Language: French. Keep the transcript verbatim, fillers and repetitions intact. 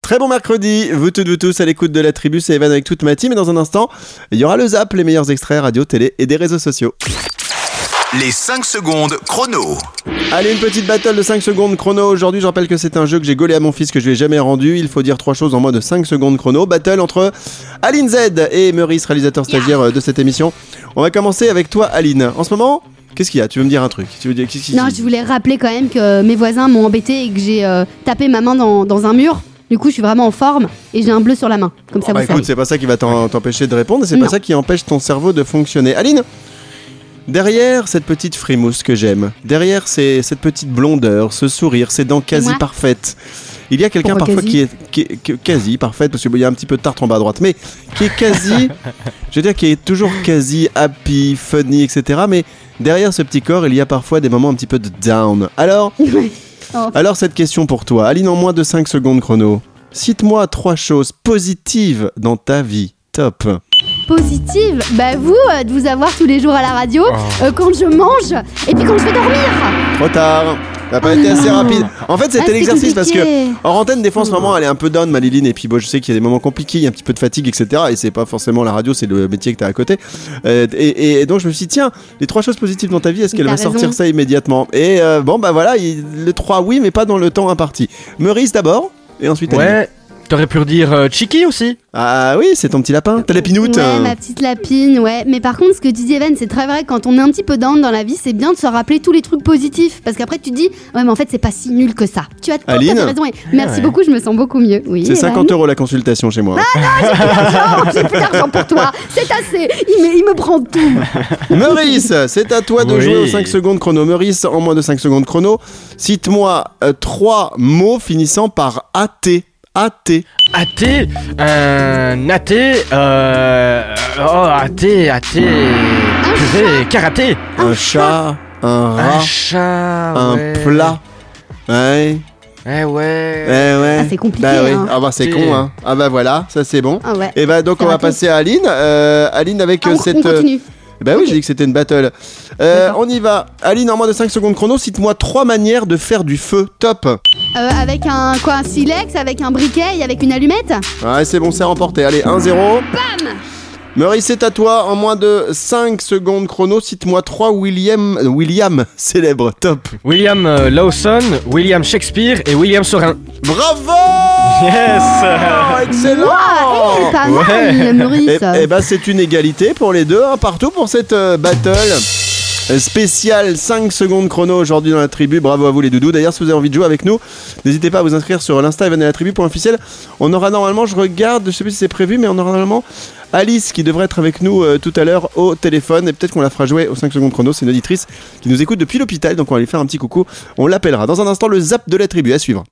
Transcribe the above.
Très bon mercredi, vous toutes, vous tous à l'écoute de la tribu, c'est Evan avec toute ma team. Et dans un instant, il y aura le Zap, les meilleurs extraits radio, télé et des réseaux sociaux. Les cinq secondes chrono. Allez, une petite battle de cinq secondes chrono. Aujourd'hui, je rappelle que c'est un jeu que j'ai gaulé à mon fils, que je lui ai jamais rendu. Il faut dire trois choses en moins de cinq secondes chrono. Battle entre Aline Z et Meurice, réalisateur stagiaire yeah. de cette émission. On va commencer avec toi, Aline. En ce moment, qu'est-ce qu'il y a ? Tu veux me dire un truc ? Tu veux dire, qu'est-ce qu'il... Non, je voulais rappeler quand même que mes voisins m'ont embêté et que j'ai euh, tapé ma main dans, dans un mur. Du coup, je suis vraiment en forme et j'ai un bleu sur la main. Comme ça, oh, vous bah, écoute, savez. c'est pas ça qui va t'en, t'empêcher de répondre et c'est non. pas ça qui empêche ton cerveau de fonctionner. Aline ? Derrière cette petite frimousse que j'aime, derrière ces, cette petite blondeur, ce sourire, ces dents quasi ouais. parfaites, il y a quelqu'un Pourquoi parfois quasi qui est, qui est qui, quasi parfaite, parce qu'il y a un petit peu de tartre en bas à droite, mais qui est quasi, je veux dire, qui est toujours quasi happy, funny, et cetera. Mais derrière ce petit corps, il y a parfois des moments un petit peu de down. Alors, oh. alors cette question pour toi, Aline, en moins de cinq secondes chrono, cite-moi trois choses positives dans ta vie. Top. Positive, bah vous, euh, de vous avoir tous les jours à la radio, oh. euh, quand je mange, et puis quand je vais dormir. Trop tard. Ça n'a pas oh été non. assez rapide. En fait, c'était ah, l'exercice parce que en antenne, des fois, en ce moment, elle est un peu down, Maliline. Et puis, bon, je sais qu'il y a des moments compliqués, il y a un petit peu de fatigue, et cetera. Et c'est pas forcément la radio, c'est le métier que t'as à côté. Euh, et, et donc, je me suis dit, tiens, les trois choses positives dans ta vie, est-ce qu'elle va raison. sortir ça immédiatement ? Et euh, bon, bah voilà, il, le trois, oui, mais pas dans le temps imparti. Meurice d'abord, et ensuite ouais. Aline. T'aurais pu redire euh, Chiki aussi. Ah oui, c'est ton petit lapin, ta lapinoute. Ouais, hein. Ma petite lapine, ouais. Mais par contre, ce que tu dis, Evan, c'est très vrai. Quand on est un petit peu down dans la vie, c'est bien de se rappeler tous les trucs positifs. Parce qu'après, tu te dis, ouais, mais en fait, c'est pas si nul que ça. Tu as tout à fait raison. Et merci ouais. beaucoup, je me sens beaucoup mieux. Oui, c'est Evan. cinquante euros la consultation chez moi. Ah non, j'ai plus d'argent, j'ai plus d'argent pour toi. C'est assez. Il me, il me prend tout. Meurice, c'est à toi de oui. jouer aux cinq secondes chrono. Meurice, en moins de cinq secondes chrono, cite-moi euh, trois mots finissant par A T. Athée. Athée Un athée euh... Oh, athée, athée Purée, karaté Un chat, un rat, un chat, un ouais. plat. Ouais. Eh ouais. Eh ouais. Ah, c'est compliqué. Bah oui. hein. Ah bah c'est con hein. Ah bah voilà, ça c'est bon. Ah ouais. Et bah donc c'est on rapide. va passer à Aline. Euh, Aline avec ah, on, cette. On continue. Bah oui, okay. J'ai dit que c'était une battle. Euh, on y va. Aline, en moins de cinq secondes chrono, cite-moi trois manières de faire du feu. Top. Euh, avec un quoi, un silex, avec un briquet et avec une allumette. Ouais, c'est bon, c'est remporté. Allez, un zéro. Bam. Meurice, c'est à toi. En moins de cinq secondes chrono, cite-moi trois William, William célèbres. Top. William euh, Lawson, William Shakespeare et William Sorin. Bravo. Yes. Oh, excellent. Wow, hey, pas ouais. mal, Meurice. Et, et bah c'est une égalité pour les deux, hein, partout pour cette euh, battle. Spécial cinq secondes chrono aujourd'hui dans la tribu. Bravo à vous les doudous. D'ailleurs, si vous avez envie de jouer avec nous, n'hésitez pas à vous inscrire sur l'Insta Evan et la tribu pour officiel. On aura normalement, je regarde, je sais plus si c'est prévu, mais on aura normalement Alice qui devrait être avec nous euh, tout à l'heure au téléphone. Et peut-être qu'on la fera jouer aux cinq secondes chrono. C'est une auditrice qui nous écoute depuis l'hôpital, donc on va lui faire un petit coucou. On l'appellera. Dans un instant, le Zap de la tribu à suivre.